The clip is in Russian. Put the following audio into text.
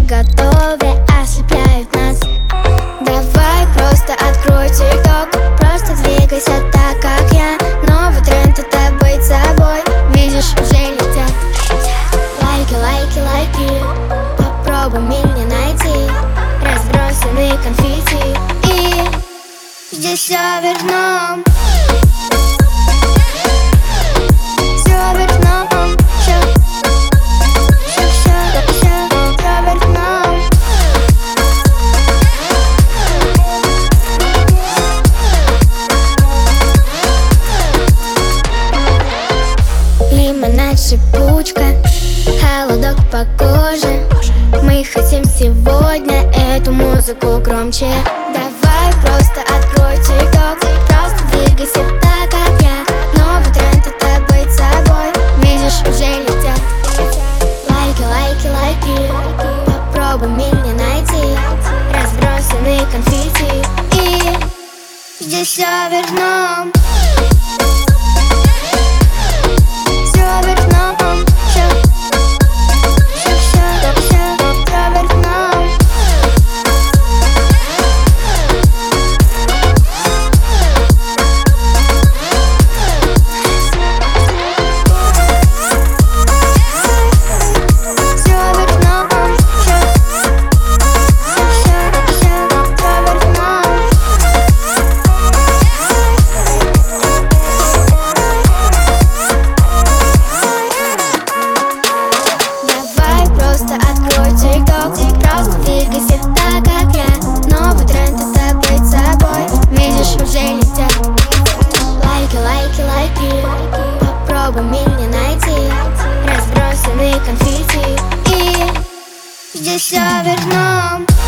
наготове ослепляют нас. Давай просто открой TikTok, просто двигайся так, как я. Новый тренд — это быть собой. Видишь, уже летят лайки, лайки, лайки. Попробуй меня найти. Разбросанные конфетти, и здесь все вверх дном. Лимонад, шипучка, холодок по коже. Мы хотим сегодня эту музыку громче. Давай просто открой TikTok, просто двигайся так, как я. Новый тренд — это быть собой. Видишь, уже летят лайки, лайки, лайки. Попробуй меня найти. Разбросанные конфетти, и здесь все вверх дном. Открой TikTok, просто двигайся так, как я. Новый тренд — это быть собой. Видишь, уже летят лайки, лайки, лайки. Попробуй меня найти. Разбросанные конфетти, и здесь все вверх дном.